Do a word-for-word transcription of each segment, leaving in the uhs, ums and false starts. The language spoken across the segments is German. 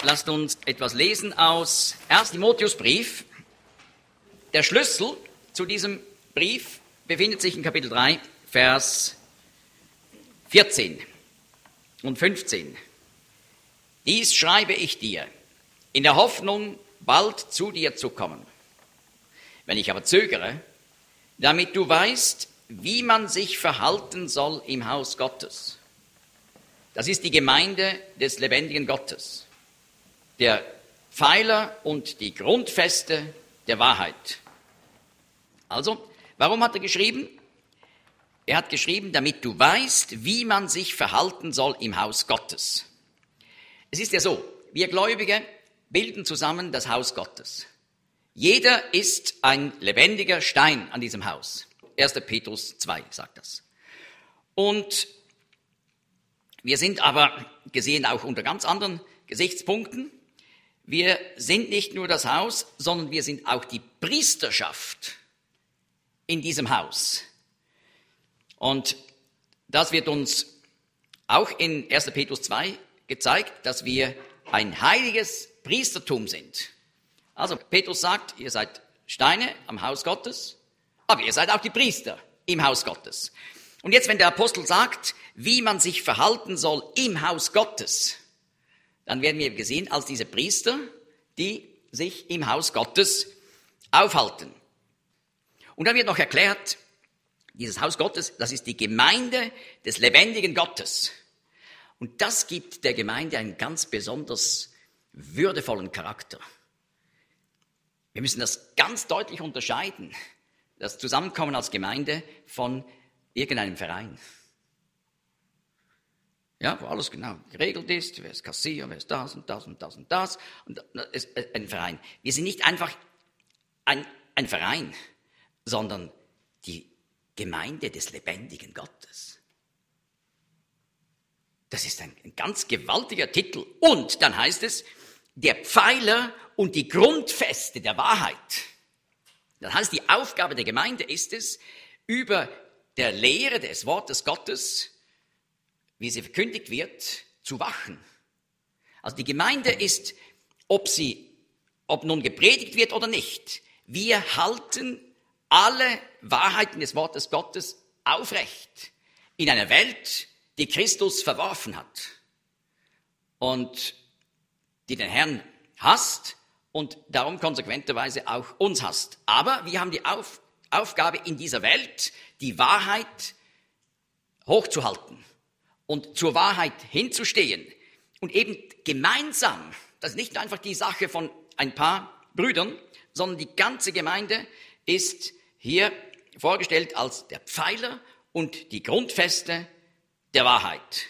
lasst uns etwas lesen aus ersten Timotheusbrief. Der Schlüssel zu diesem Brief befindet sich in Kapitel drei, Vers vierzehn und fünfzehn. Dies schreibe ich dir, in der Hoffnung, bald zu dir zu kommen. Wenn ich aber zögere, damit du weißt, wie man sich verhalten soll im Haus Gottes. Das ist die Gemeinde des lebendigen Gottes, der Pfeiler und die Grundfeste der Wahrheit. Also, warum hat er geschrieben? Er hat geschrieben, damit du weißt, wie man sich verhalten soll im Haus Gottes. Es ist ja so, wir Gläubige bilden zusammen das Haus Gottes. Jeder ist ein lebendiger Stein an diesem Haus. erster Petrus zwei sagt das. Und wir sind aber, gesehen auch unter ganz anderen Gesichtspunkten, wir sind nicht nur das Haus, sondern wir sind auch die Priesterschaft in diesem Haus. Und das wird uns auch in erster Petrus zwei gezeigt, dass wir ein heiliges Priestertum sind. Also Petrus sagt, ihr seid Steine am Haus Gottes, aber ihr seid auch die Priester im Haus Gottes. Und jetzt, wenn der Apostel sagt, wie man sich verhalten soll im Haus Gottes, dann werden wir gesehen als diese Priester, die sich im Haus Gottes aufhalten. Und dann wird noch erklärt, dieses Haus Gottes, das ist die Gemeinde des lebendigen Gottes. Und das gibt der Gemeinde einen ganz besonders würdevollen Charakter. Wir müssen das ganz deutlich unterscheiden, das Zusammenkommen als Gemeinde von irgendeinem Verein. Ja, wo alles genau geregelt ist, wer ist Kassier, wer ist das und das und das und das. Und es ist ein Verein. Wir sind nicht einfach ein, ein Verein, sondern die Gemeinde des lebendigen Gottes. Das ist ein, ein ganz gewaltiger Titel. Und dann heißt es, der Pfeiler und die Grundfeste der Wahrheit. Das heißt, die Aufgabe der Gemeinde ist es, über der Lehre des Wortes Gottes, wie sie verkündigt wird, zu wachen. Also die Gemeinde ist, ob sie, ob nun gepredigt wird oder nicht, wir halten alle Wahrheiten des Wortes Gottes aufrecht in einer Welt, die Christus verworfen hat und die den Herrn hasst und darum konsequenterweise auch uns hasst. Aber wir haben die Auf, Aufgabe in dieser Welt, die Wahrheit hochzuhalten und zur Wahrheit hinzustehen und eben gemeinsam, das ist nicht einfach die Sache von ein paar Brüdern, sondern die ganze Gemeinde ist hier vorgestellt als der Pfeiler und die Grundfeste der Wahrheit.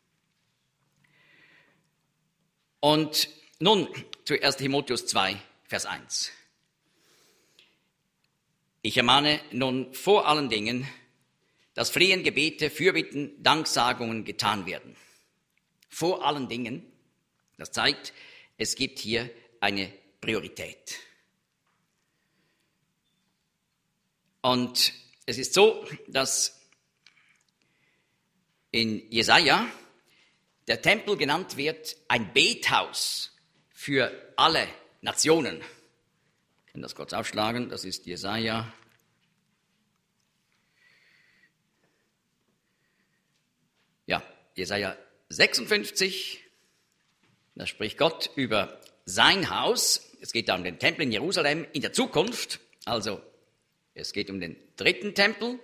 Und nun zu erster Timotheus zwei, Vers eins. Ich ermahne nun vor allen Dingen, dass Flehen, Gebete, Fürbitten, Danksagungen getan werden. Vor allen Dingen, das zeigt, es gibt hier eine Priorität. Und es ist so, dass in Jesaja der Tempel genannt wird ein Bethaus für alle Nationen. Ich kann das kurz aufschlagen, das ist Jesaja Ja, Jesaja sechsundfünfzig, da spricht Gott über sein Haus. Es geht da um den Tempel in Jerusalem in der Zukunft, also es geht um den dritten Tempel.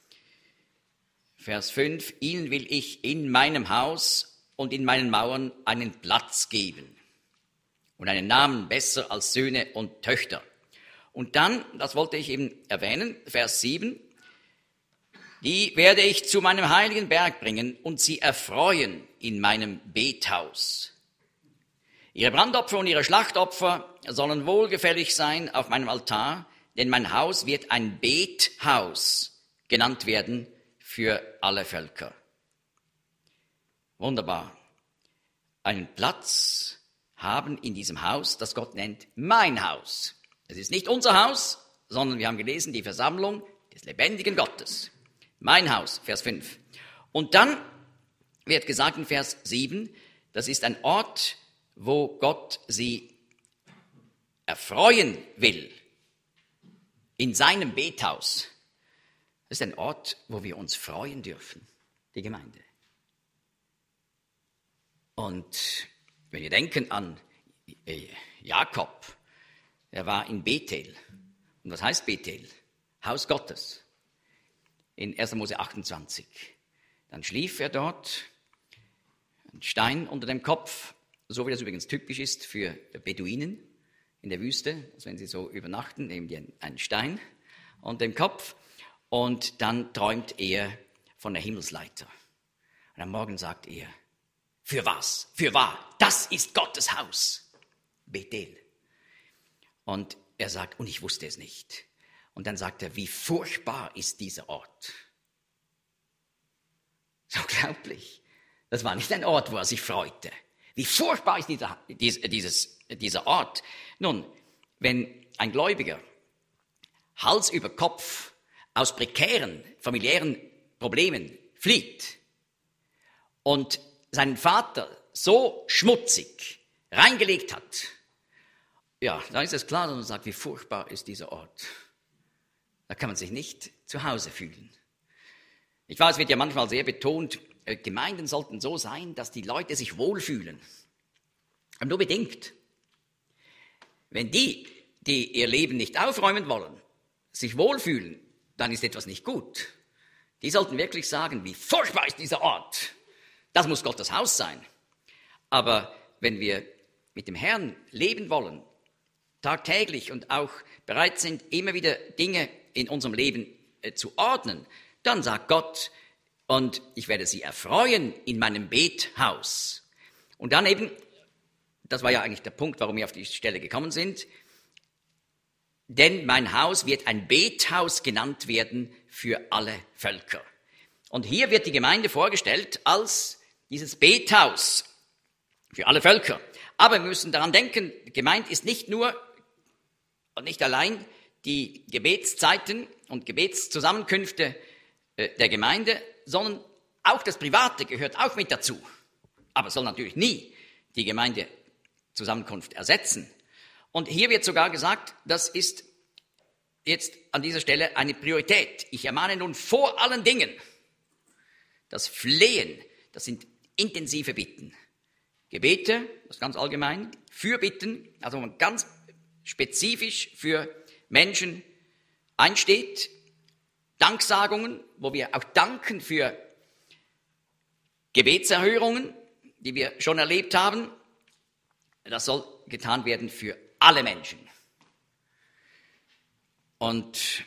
Vers fünf, ihnen will ich in meinem Haus und in meinen Mauern einen Platz geben und einen Namen besser als Söhne und Töchter. Und dann, das wollte ich eben erwähnen, Vers sieben, die werde ich zu meinem heiligen Berg bringen und sie erfreuen in meinem Bethaus. Ihre Brandopfer und ihre Schlachtopfer sollen wohlgefällig sein auf meinem Altar, denn mein Haus wird ein Bethaus genannt werden für alle Völker. Wunderbar. Einen Platz haben in diesem Haus, das Gott nennt mein Haus. Es ist nicht unser Haus, sondern wir haben gelesen, die Versammlung des lebendigen Gottes. Mein Haus, Vers fünf. Und dann wird gesagt in Vers sieben, das ist ein Ort, wo Gott sie erfreuen will, in seinem Bethaus. Das ist ein Ort, wo wir uns freuen dürfen, die Gemeinde. Und wenn wir denken an Jakob, er war in Bethel. Und was heißt Bethel? Haus Gottes. In erster Mose achtundzwanzig. Dann schlief er dort, ein Stein unter dem Kopf, so wie das übrigens typisch ist für Beduinen in der Wüste. Also wenn sie so übernachten, nehmen die einen Stein unter dem Kopf und dann träumt er von der Himmelsleiter. Und am Morgen sagt er, für was? Für wahr? Das ist Gottes Haus. Bethel. Und er sagt, und ich wusste es nicht. Und dann sagt er, wie furchtbar ist dieser Ort. So unglaublich. Das war nicht ein Ort, wo er sich freute. Wie furchtbar ist dieser, dieses, dieser Ort. Nun, wenn ein Gläubiger Hals über Kopf aus prekären familiären Problemen flieht und seinen Vater so schmutzig reingelegt hat, ja, dann ist es klar, dass man sagt, wie furchtbar ist dieser Ort. Da kann man sich nicht zu Hause fühlen. Ich weiß, es wird ja manchmal sehr betont, Gemeinden sollten so sein, dass die Leute sich wohlfühlen. Aber nur bedingt. Wenn die, die ihr Leben nicht aufräumen wollen, sich wohlfühlen, dann ist etwas nicht gut. Die sollten wirklich sagen, wie furchtbar ist dieser Ort. Das muss Gottes Haus sein. Aber wenn wir mit dem Herrn leben wollen, tagtäglich und auch bereit sind, immer wieder Dinge in unserem Leben äh, zu ordnen, dann sagt Gott, und ich werde sie erfreuen in meinem Bethaus. Und dann eben, das war ja eigentlich der Punkt, warum wir auf die Stelle gekommen sind, denn mein Haus wird ein Bethaus genannt werden für alle Völker. Und hier wird die Gemeinde vorgestellt als dieses Bethaus für alle Völker. Aber wir müssen daran denken, gemeint ist nicht nur und nicht allein die Gebetszeiten und Gebetszusammenkünfte der Gemeinde, sondern auch das Private gehört auch mit dazu. Aber soll natürlich nie die Gemeindezusammenkunft ersetzen. Und hier wird sogar gesagt, das ist jetzt an dieser Stelle eine Priorität. Ich ermahne nun vor allen Dingen, das Flehen, das sind intensive Bitten. Gebete, das ist ganz allgemein, Fürbitten, also man ganz spezifisch für Menschen einsteht, Danksagungen, wo wir auch danken für Gebetserhörungen, die wir schon erlebt haben. Das soll getan werden für alle Menschen. Und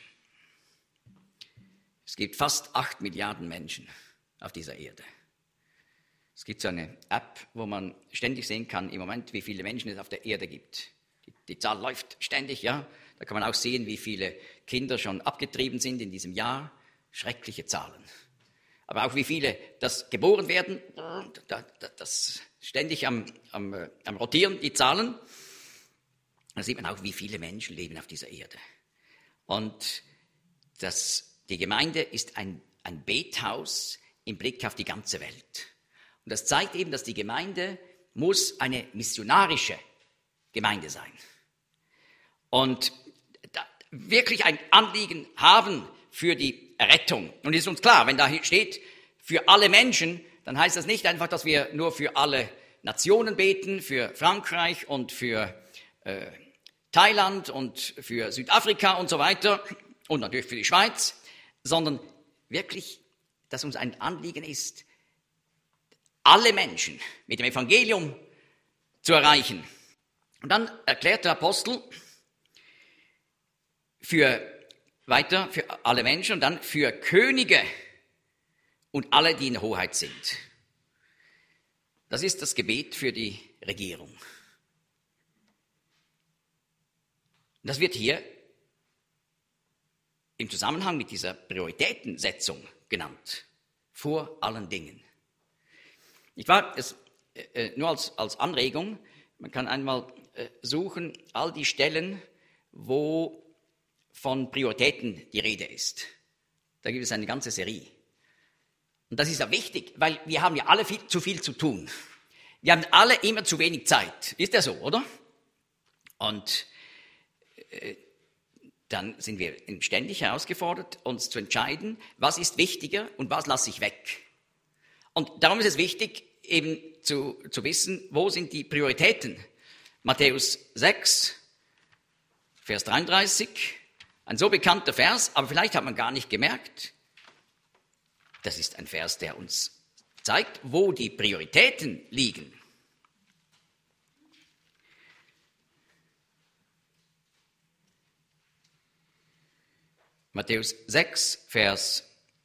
es gibt fast acht Milliarden Menschen auf dieser Erde. Es gibt so eine App, wo man ständig sehen kann, im Moment, wie viele Menschen es auf der Erde gibt. Die, die Zahl läuft ständig, ja. Da kann man auch sehen, wie viele Kinder schon abgetrieben sind in diesem Jahr. Schreckliche Zahlen. Aber auch wie viele das geboren werden, das ständig am, am, am Rotieren, die Zahlen. Da sieht man auch, wie viele Menschen leben auf dieser Erde. Und das, die Gemeinde ist ein, ein Bethaus im Blick auf die ganze Welt. Und das zeigt eben, dass die Gemeinde muss eine missionarische Gemeinde sein. Und wirklich ein Anliegen haben für die Errettung. Und es ist uns klar, wenn da steht, für alle Menschen, dann heißt das nicht einfach, dass wir nur für alle Nationen beten, für Frankreich und für äh, Thailand und für Südafrika und so weiter und natürlich für die Schweiz, sondern wirklich, dass uns ein Anliegen ist, alle Menschen mit dem Evangelium zu erreichen. Und dann erklärt der Apostel für weiter für alle Menschen und dann für Könige und alle, die in Hoheit sind. Das ist das Gebet für die Regierung. Das wird hier im Zusammenhang mit dieser Prioritätensetzung genannt. Vor allen Dingen. Ich war es äh, nur als, als Anregung, man kann einmal äh, suchen, all die Stellen, wo von Prioritäten die Rede ist. Da gibt es eine ganze Serie. Und das ist ja wichtig, weil wir haben ja alle viel, zu viel zu tun. Wir haben alle immer zu wenig Zeit. Ist ja so, oder? Und äh, dann sind wir ständig herausgefordert, uns zu entscheiden, was ist wichtiger und was lasse ich weg. Und darum ist es wichtig, eben zu, zu wissen, wo sind die Prioritäten. Matthäus sechs, Vers dreiunddreißig, ein so bekannter Vers, aber vielleicht hat man gar nicht gemerkt, das ist ein Vers, der uns zeigt, wo die Prioritäten liegen. Matthäus sechs, Vers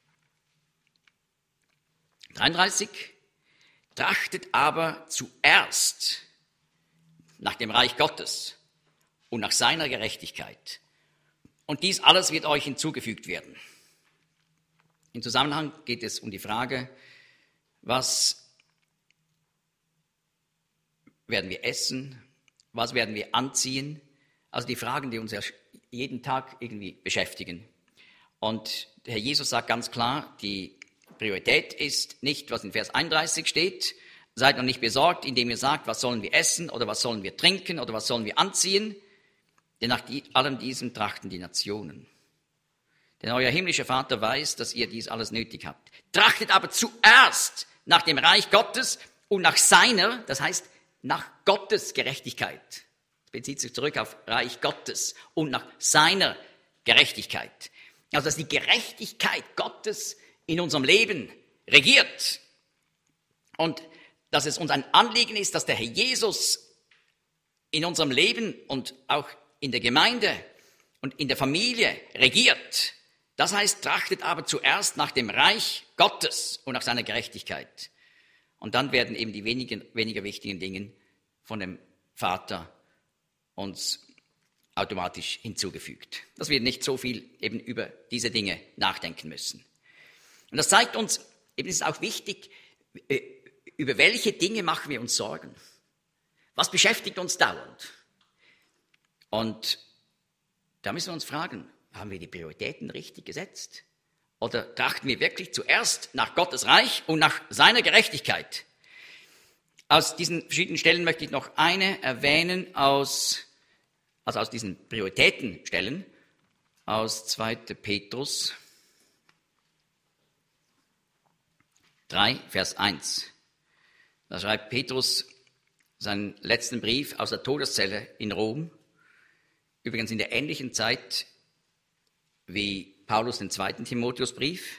dreiunddreißig. Trachtet aber zuerst nach dem Reich Gottes und nach seiner Gerechtigkeit. Und dies alles wird euch hinzugefügt werden. Im Zusammenhang geht es um die Frage, was werden wir essen, was werden wir anziehen, also die Fragen, die uns ja jeden Tag irgendwie beschäftigen. Und Herr Jesus sagt ganz klar, die Priorität ist nicht, was in Vers einunddreißig steht, seid noch nicht besorgt, indem ihr sagt, was sollen wir essen oder was sollen wir trinken oder was sollen wir anziehen, denn nach allem diesem trachten die Nationen. Denn euer himmlischer Vater weiß, dass ihr dies alles nötig habt. Trachtet aber zuerst nach dem Reich Gottes und nach seiner, das heißt nach Gottes Gerechtigkeit. Das bezieht sich zurück auf Reich Gottes und nach seiner Gerechtigkeit. Also dass die Gerechtigkeit Gottes in unserem Leben regiert. Und dass es uns ein Anliegen ist, dass der Herr Jesus in unserem Leben und auch in der Gemeinde und in der Familie regiert. Das heißt, trachtet aber zuerst nach dem Reich Gottes und nach seiner Gerechtigkeit. Und dann werden eben die weniger, weniger wichtigen Dinge von dem Vater uns automatisch hinzugefügt. Dass wir nicht so viel eben über diese Dinge nachdenken müssen. Und das zeigt uns, eben ist es auch wichtig, über welche Dinge machen wir uns Sorgen? Was beschäftigt uns dauernd? Und da müssen wir uns fragen, haben wir die Prioritäten richtig gesetzt? Oder trachten wir wirklich zuerst nach Gottes Reich und nach seiner Gerechtigkeit? Aus diesen verschiedenen Stellen möchte ich noch eine erwähnen, aus, also aus diesen Prioritätenstellen, aus zweiter Petrus drei, Vers eins. Da schreibt Petrus seinen letzten Brief aus der Todeszelle in Rom, übrigens in der ähnlichen Zeit wie Paulus den zweiten Timotheusbrief.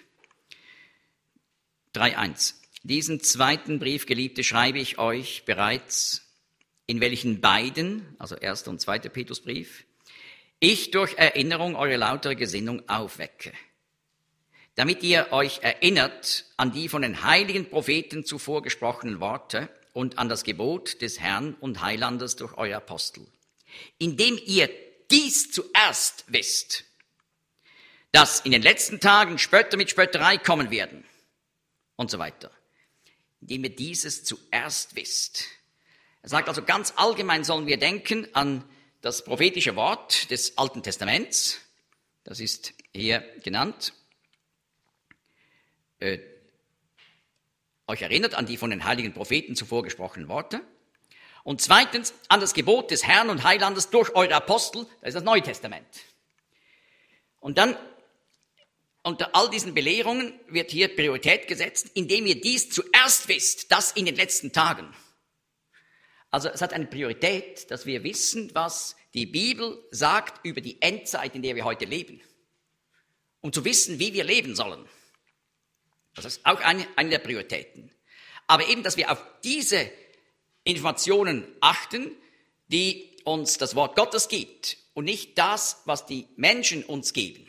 drei eins. Diesen zweiten Brief, Geliebte, schreibe ich euch bereits, in welchen beiden, also erster und zweiter Petrusbrief, ich durch Erinnerung eure lautere Gesinnung aufwecke, damit ihr euch erinnert an die von den heiligen Propheten zuvor gesprochenen Worte und an das Gebot des Herrn und Heilandes durch eure Apostel, indem ihr dies zuerst wisst, dass in den letzten Tagen Spötter mit Spötterei kommen werden und so weiter. Indem ihr dieses zuerst wisst. Er sagt also, ganz allgemein sollen wir denken an das prophetische Wort des Alten Testaments. Das ist hier genannt. Äh, euch erinnert an die von den heiligen Propheten zuvor gesprochenen Worte. Und zweitens an das Gebot des Herrn und Heilandes durch eure Apostel, das ist das Neue Testament. Und dann unter all diesen Belehrungen wird hier Priorität gesetzt, indem ihr dies zuerst wisst, das in den letzten Tagen. Also es hat eine Priorität, dass wir wissen, was die Bibel sagt über die Endzeit, in der wir heute leben. Um zu wissen, wie wir leben sollen. Das ist auch eine, eine der Prioritäten. Aber eben, dass wir auf diese Informationen achten, die uns das Wort Gottes gibt und nicht das, was die Menschen uns geben.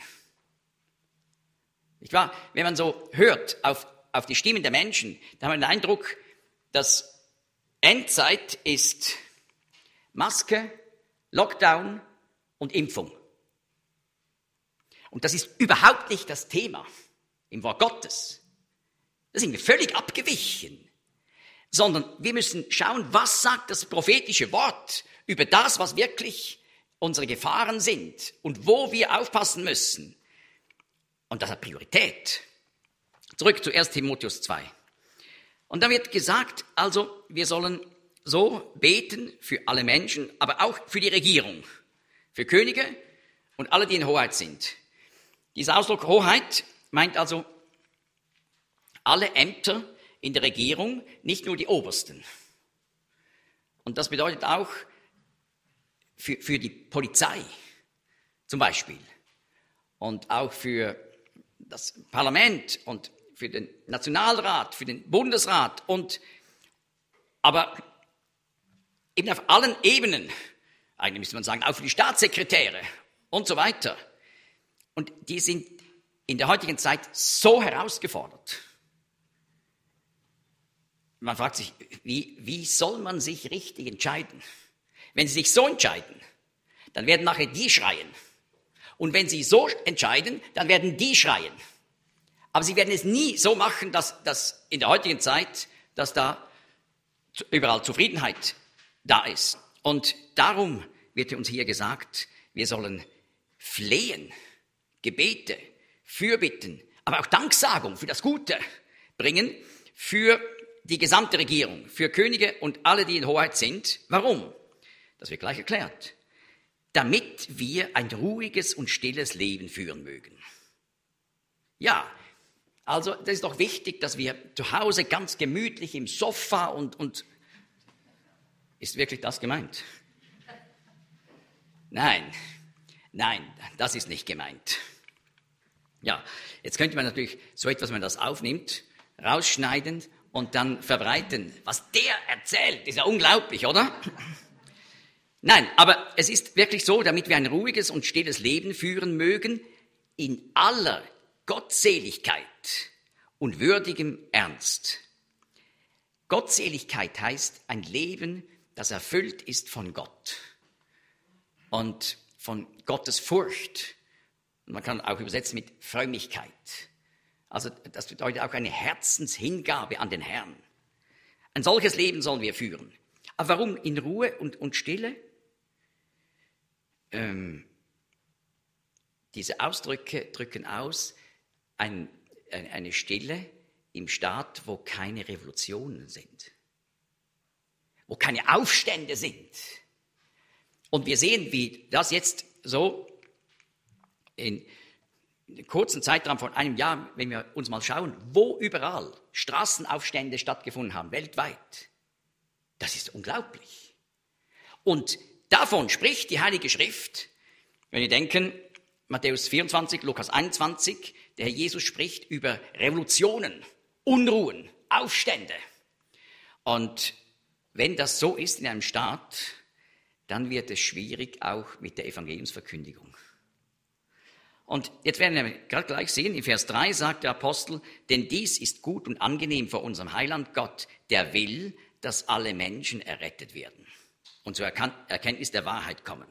Nicht wahr? Wenn man so hört auf, auf die Stimmen der Menschen, dann haben wir den Eindruck, dass Endzeit ist Maske, Lockdown und Impfung. Und das ist überhaupt nicht das Thema im Wort Gottes. Da sind wir völlig abgewichen. Sondern wir müssen schauen, was sagt das prophetische Wort über das, was wirklich unsere Gefahren sind und wo wir aufpassen müssen. Und das hat Priorität. Zurück zu erster Timotheus zwei. Und da wird gesagt, also wir sollen so beten für alle Menschen, aber auch für die Regierung, für Könige und alle, die in Hoheit sind. Dieser Ausdruck Hoheit meint also alle Ämter in der Regierung, nicht nur die obersten. Und das bedeutet auch für, für die Polizei zum Beispiel und auch für das Parlament und für den Nationalrat, für den Bundesrat und aber eben auf allen Ebenen, eigentlich müsste man sagen, auch für die Staatssekretäre und so weiter. Und die sind in der heutigen Zeit so herausgefordert. Man fragt sich, wie, wie soll man sich richtig entscheiden? Wenn sie sich so entscheiden, dann werden nachher die schreien. Und wenn sie so entscheiden, dann werden die schreien. Aber sie werden es nie so machen, dass, dass in der heutigen Zeit, dass da überall Zufriedenheit da ist. Und darum wird uns hier gesagt, wir sollen flehen, Gebete, Fürbitten, aber auch Danksagung für das Gute bringen, für die gesamte Regierung, für Könige und alle, die in Hoheit sind. Warum? Das wird gleich erklärt. Damit wir ein ruhiges und stilles Leben führen mögen. Ja, also das ist doch wichtig, dass wir zu Hause ganz gemütlich im Sofa und, und ist wirklich das gemeint? Nein, nein, das ist nicht gemeint. Ja, jetzt könnte man natürlich so etwas, wenn man das aufnimmt, rausschneiden und dann verbreiten. Was der erzählt, ist ja unglaublich, oder? Nein, aber es ist wirklich so, damit wir ein ruhiges und stilles Leben führen mögen, in aller Gottseligkeit und würdigem Ernst. Gottseligkeit heißt ein Leben, das erfüllt ist von Gott und von Gottes Furcht. Man kann auch übersetzen mit Frömmigkeit. Also das bedeutet auch eine Herzenshingabe an den Herrn. Ein solches Leben sollen wir führen. Aber warum in Ruhe und, und Stille? Ähm, diese Ausdrücke drücken aus ein, eine Stille im Staat, wo keine Revolutionen sind, wo keine Aufstände sind. Und wir sehen, wie das jetzt so in einem kurzen Zeitraum von einem Jahr, wenn wir uns mal schauen, wo überall Straßenaufstände stattgefunden haben, weltweit. Das ist unglaublich. Und davon spricht die Heilige Schrift, wenn wir denken, Matthäus vierundzwanzig, Lukas einundzwanzig, der Herr Jesus spricht über Revolutionen, Unruhen, Aufstände. Und wenn das so ist in einem Staat, dann wird es schwierig auch mit der Evangeliumsverkündigung. Und jetzt werden wir gerade gleich sehen, in Vers drei sagt der Apostel, denn dies ist gut und angenehm vor unserem Heiland Gott, der will, dass alle Menschen errettet werden und zur Erkenntnis der Wahrheit kommen.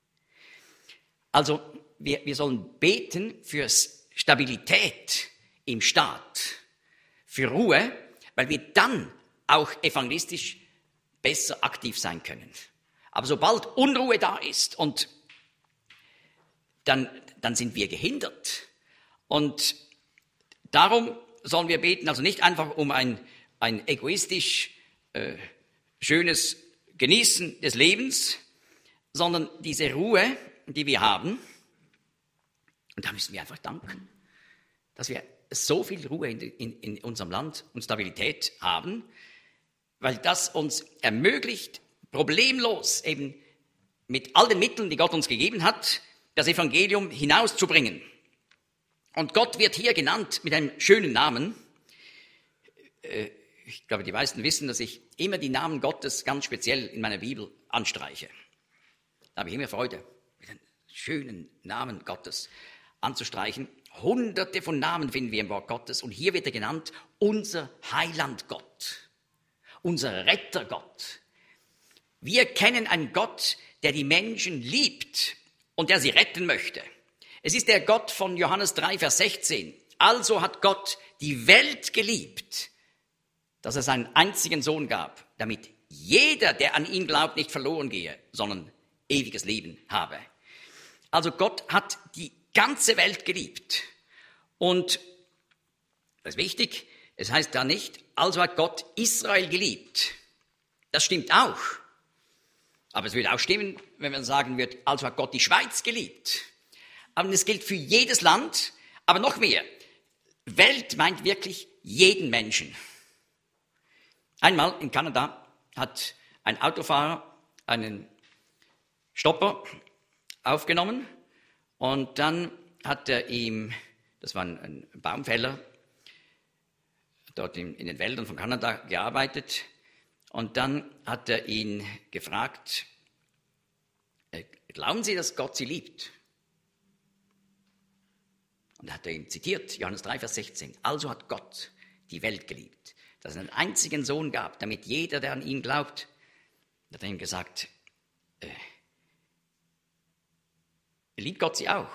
Also wir, wir sollen beten für Stabilität im Staat, für Ruhe, weil wir dann auch evangelistisch besser aktiv sein können. Aber sobald Unruhe da ist und dann, dann sind wir gehindert. Und darum sollen wir beten, also nicht einfach um ein, ein egoistisch äh, schönes Genießen des Lebens, sondern diese Ruhe, die wir haben, und da müssen wir einfach danken, dass wir so viel Ruhe in, in, in unserem Land und Stabilität haben, weil das uns ermöglicht, problemlos eben mit all den Mitteln, die Gott uns gegeben hat, das Evangelium hinauszubringen. Und Gott wird hier genannt mit einem schönen Namen. Ich glaube, die meisten wissen, dass ich immer die Namen Gottes ganz speziell in meiner Bibel anstreiche. Da habe ich immer Freude, mit den schönen Namen Gottes anzustreichen. Hunderte von Namen finden wir im Wort Gottes. Und hier wird er genannt, unser Heiland Gott, unser Retter Gott. Wir kennen einen Gott, der die Menschen liebt und der sie retten möchte. Es ist der Gott von Johannes drei, Vers sechzehn. Also hat Gott die Welt geliebt, dass er seinen einzigen Sohn gab, damit jeder, der an ihn glaubt, nicht verloren gehe, sondern ewiges Leben habe. Also Gott hat die ganze Welt geliebt. Und das ist wichtig, Es heißt da nicht, also hat Gott Israel geliebt. Das stimmt auch. Aber es würde auch stimmen, wenn man sagen würde, also hat Gott die Schweiz geliebt. Aber das gilt für jedes Land, aber noch mehr. Welt meint wirklich jeden Menschen. Einmal in Kanada hat ein Autofahrer einen Stopper aufgenommen und dann hat er ihm, das war ein Baumfäller, dort in, in den Wäldern von Kanada gearbeitet, und dann hat er ihn gefragt, glauben Sie, dass Gott Sie liebt? Und da hat er ihm zitiert, Johannes drei, Vers sechzehn. Also hat Gott die Welt geliebt, dass es einen einzigen Sohn gab, damit jeder, der an ihn glaubt, da hat er ihm gesagt, äh, liebt Gott sie auch?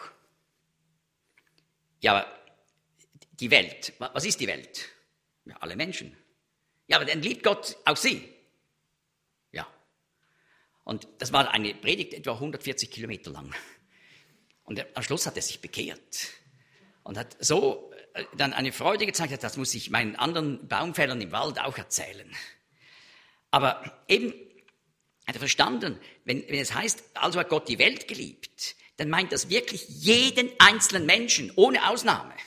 Ja, aber die Welt, was ist die Welt? Ja, alle Menschen. Ja, aber dann liebt Gott auch sie. Ja. Und das war eine Predigt etwa hundertvierzig Kilometer lang. Und am Schluss hat er sich bekehrt und hat so dann eine Freude gezeigt, das muss ich meinen anderen Baumfällern im Wald auch erzählen. Aber eben hat er verstanden, wenn, wenn es heißt, also hat Gott die Welt geliebt, dann meint das wirklich jeden einzelnen Menschen, ohne Ausnahme.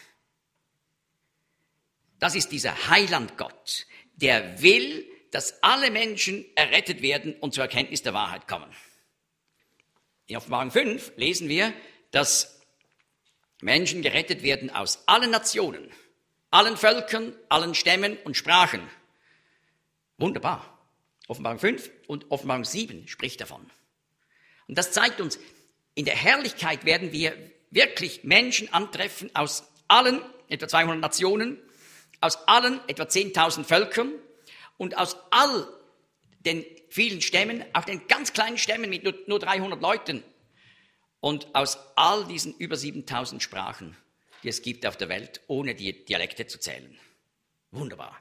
Das ist dieser Heilandgott, der will, dass alle Menschen errettet werden und zur Erkenntnis der Wahrheit kommen. In Offenbarung fünf lesen wir, dass Menschen gerettet werden aus allen Nationen, allen Völkern, allen Stämmen und Sprachen. Wunderbar. Offenbarung fünf und Offenbarung sieben spricht davon. Und das zeigt uns, in der Herrlichkeit werden wir wirklich Menschen antreffen aus allen, etwa zweihundert Nationen, aus allen, etwa zehntausend Völkern und aus all den vielen Stämmen, auch den ganz kleinen Stämmen mit nur, nur dreihundert Leuten und aus all diesen über siebentausend Sprachen, die es gibt auf der Welt, ohne die Dialekte zu zählen. Wunderbar.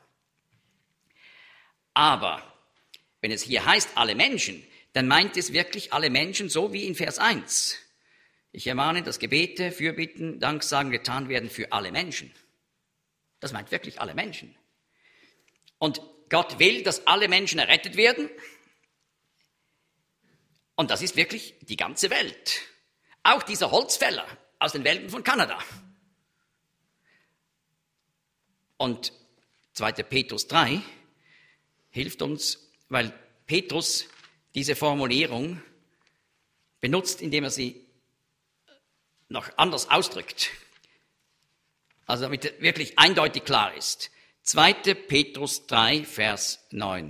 Aber wenn es hier heißt, alle Menschen, dann meint es wirklich alle Menschen, so wie in Vers eins. Ich ermahne, dass Gebete, Fürbitten, Danksagen getan werden für alle Menschen. Das meint wirklich alle Menschen. Und Gott will, dass alle Menschen errettet werden. Und das ist wirklich die ganze Welt. Auch dieser Holzfäller aus den Wäldern von Kanada. Und zweiter Petrus drei hilft uns, weil Petrus diese Formulierung benutzt, indem er sie noch anders ausdrückt. Also damit wirklich eindeutig klar ist. zweiter Petrus drei, Vers neun.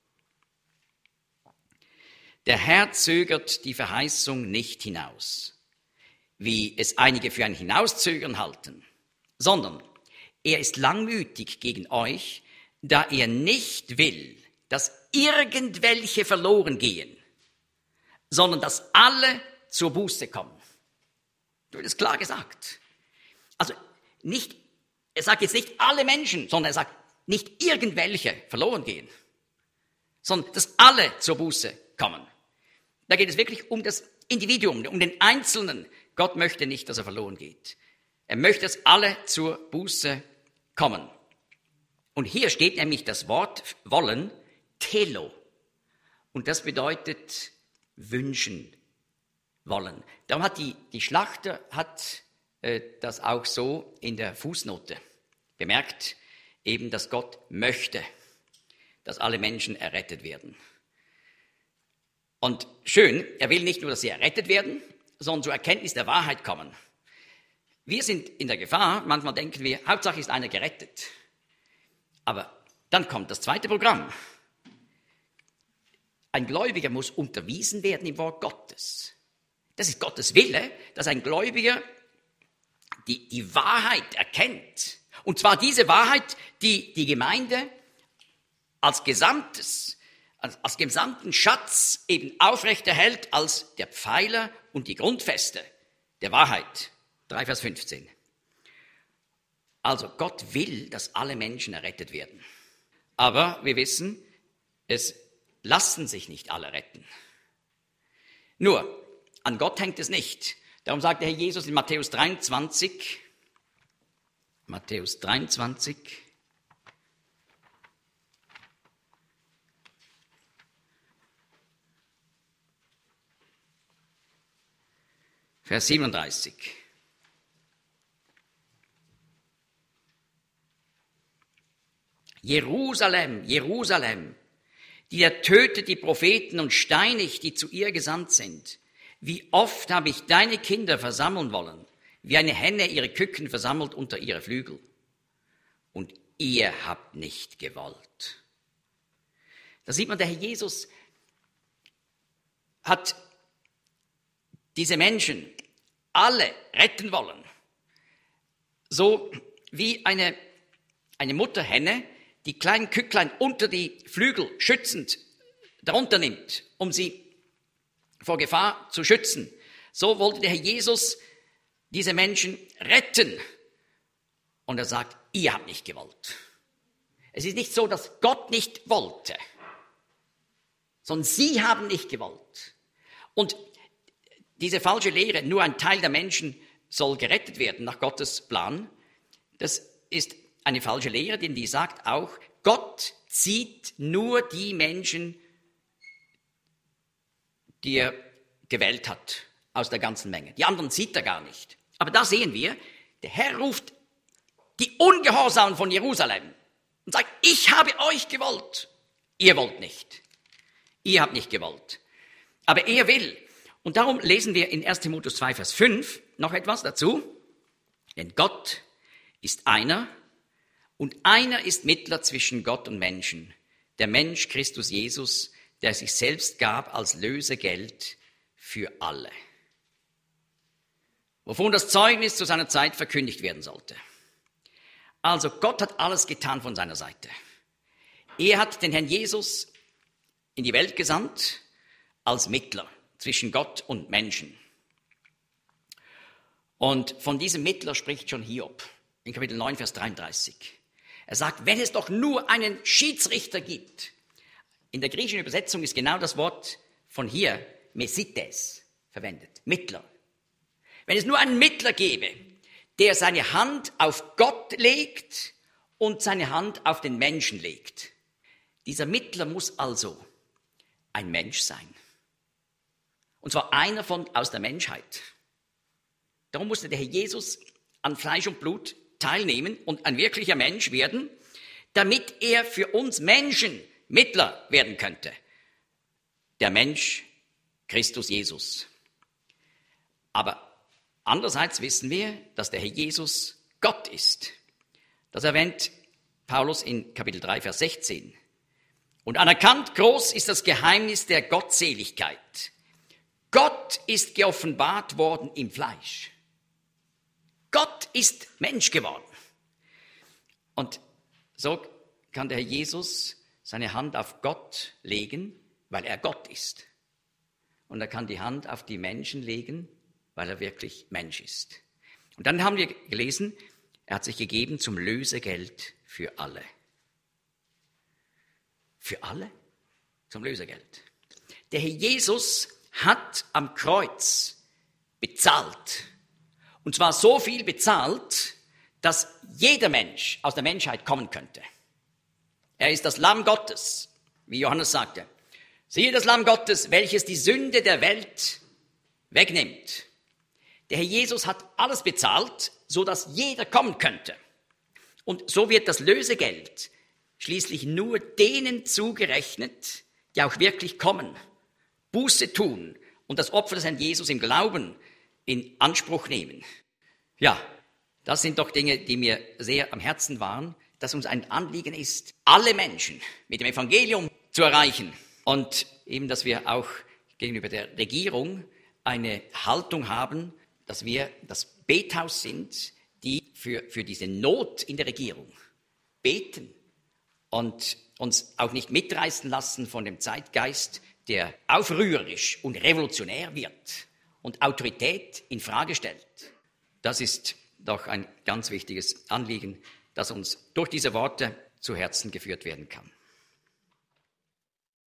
Der Herr zögert die Verheißung nicht hinaus, wie es einige für ein Hinauszögern halten, sondern er ist langmütig gegen euch, da er nicht will, dass irgendwelche verloren gehen, sondern dass alle zur Buße kommen. Du hast es klar gesagt. Also nicht, er sagt jetzt nicht alle Menschen, sondern er sagt nicht irgendwelche verloren gehen, sondern dass alle zur Buße kommen. Da geht es wirklich um das Individuum, um den Einzelnen. Gott möchte nicht, dass er verloren geht. Er möchte, dass alle zur Buße kommen. Und hier steht nämlich das Wort wollen, telo. Und das bedeutet wünschen wollen. Darum hat die, die Schlachter hat äh, das auch so in der Fußnote bemerkt, eben, dass Gott möchte, dass alle Menschen errettet werden. Und schön, er will nicht nur, dass sie errettet werden, sondern zur Erkenntnis der Wahrheit kommen. Wir sind in der Gefahr, manchmal denken wir, Hauptsache ist einer gerettet. Aber dann kommt das zweite Programm. Ein Gläubiger muss unterwiesen werden im Wort Gottes. Das ist Gottes Wille, dass ein Gläubiger die, die Wahrheit erkennt. Und zwar diese Wahrheit, die die Gemeinde als Gesamtes, als, als gesamten Schatz eben aufrechterhält als der Pfeiler und die Grundfeste der Wahrheit. drei Vers fünfzehn. Also Gott will, dass alle Menschen errettet werden. Aber wir wissen, es lassen sich nicht alle retten. Nur, an Gott hängt es nicht. Darum sagt der Herr Jesus in Matthäus dreiundzwanzig, Matthäus dreiundzwanzig, Vers siebenunddreißig. Jerusalem, Jerusalem, die ertötet die Propheten und steinigt, die zu ihr gesandt sind. Wie oft habe ich deine Kinder versammeln wollen, wie eine Henne ihre Küken versammelt unter ihre Flügel. Und ihr habt nicht gewollt. Da sieht man, der Herr Jesus hat diese Menschen alle retten wollen. So wie eine, eine Mutterhenne die kleinen Kücklein unter die Flügel schützend darunter nimmt, um sie vor Gefahr zu schützen. So wollte der Herr Jesus diese Menschen retten. Und er sagt, ihr habt nicht gewollt. Es ist nicht so, dass Gott nicht wollte, sondern sie haben nicht gewollt. Und diese falsche Lehre, nur ein Teil der Menschen soll gerettet werden nach Gottes Plan, das ist eine falsche Lehre, denn die sagt auch, Gott zieht nur die Menschen, die er gewählt hat, aus der ganzen Menge. Die anderen sieht er gar nicht. Aber da sehen wir, der Herr ruft die Ungehorsamen von Jerusalem und sagt, ich habe euch gewollt. Ihr wollt nicht. Ihr habt nicht gewollt. Aber er will. Und darum lesen wir in erster Timotheus zwei, Vers fünf noch etwas dazu. Denn Gott ist einer und einer ist Mittler zwischen Gott und Menschen. Der Mensch Christus Jesus, der sich selbst gab als Lösegeld für alle. Wovon das Zeugnis zu seiner Zeit verkündigt werden sollte. Also Gott hat alles getan von seiner Seite. Er hat den Herrn Jesus in die Welt gesandt als Mittler zwischen Gott und Menschen. Und von diesem Mittler spricht schon Hiob in Kapitel neun, Vers dreiunddreißig. Er sagt, wenn es doch nur einen Schiedsrichter gibt. In der griechischen Übersetzung ist genau das Wort von hier, Mesites, verwendet, Mittler. Wenn es nur einen Mittler gäbe, der seine Hand auf Gott legt und seine Hand auf den Menschen legt. Dieser Mittler muss also ein Mensch sein. Und zwar einer von aus der Menschheit. Darum musste der Herr Jesus an Fleisch und Blut teilnehmen und ein wirklicher Mensch werden, damit er für uns Menschen Mittler werden könnte. Der Mensch Christus Jesus. Aber andererseits wissen wir, dass der Herr Jesus Gott ist. Das erwähnt Paulus in Kapitel drei, Vers sechzehn. Und anerkannt groß ist das Geheimnis der Gottseligkeit. Gott ist geoffenbart worden im Fleisch. Gott ist Mensch geworden. Und so kann der Herr Jesus seine Hand auf Gott legen, weil er Gott ist. Und er kann die Hand auf die Menschen legen, weil er wirklich Mensch ist. Und dann haben wir gelesen, er hat sich gegeben zum Lösegeld für alle. Für alle? Zum Lösegeld. Der Herr Jesus hat am Kreuz bezahlt. Und zwar so viel bezahlt, dass jeder Mensch aus der Menschheit kommen könnte. Er ist das Lamm Gottes, wie Johannes sagte. Siehe das Lamm Gottes, welches die Sünde der Welt wegnimmt. Der Herr Jesus hat alles bezahlt, so dass jeder kommen könnte. Und so wird das Lösegeld schließlich nur denen zugerechnet, die auch wirklich kommen, Buße tun und das Opfer des Herrn Jesus im Glauben in Anspruch nehmen. Ja, das sind doch Dinge, die mir sehr am Herzen waren, dass uns ein Anliegen ist, alle Menschen mit dem Evangelium zu erreichen und eben, dass wir auch gegenüber der Regierung eine Haltung haben, dass wir das Bethaus sind, die für, für diese Not in der Regierung beten und uns auch nicht mitreißen lassen von dem Zeitgeist, der aufrührerisch und revolutionär wird und Autorität in Frage stellt. Das ist doch ein ganz wichtiges Anliegen, das uns durch diese Worte zu Herzen geführt werden kann.